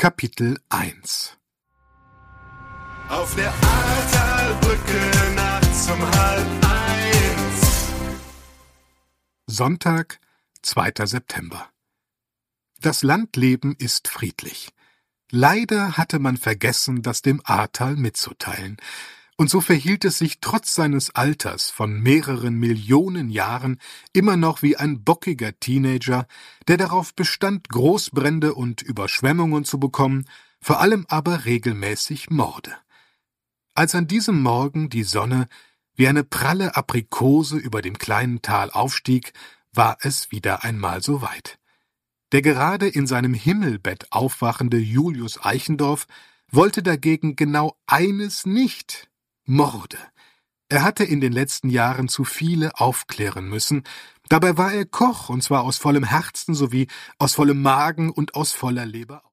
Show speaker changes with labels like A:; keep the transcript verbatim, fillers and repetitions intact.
A: Kapitel eins.
B: Auf der Ahrtalbrücke nachts um halb eins.
A: Sonntag, zweiter September. Das Landleben ist friedlich. Leider hatte man vergessen, das dem Ahrtal mitzuteilen. Und so verhielt es sich trotz seines Alters von mehreren Millionen Jahren immer noch wie ein bockiger Teenager, der darauf bestand, Großbrände und Überschwemmungen zu bekommen, vor allem aber regelmäßig Morde. Als an diesem Morgen die Sonne wie eine pralle Aprikose über dem kleinen Tal aufstieg, war es wieder einmal soweit. Der gerade in seinem Himmelbett aufwachende Julius Eichendorff wollte dagegen genau eines nicht: Morde. Er hatte in den letzten Jahren zu viele aufklären müssen. Dabei war er Koch, und zwar aus vollem Herzen sowie aus vollem Magen und aus voller Leber.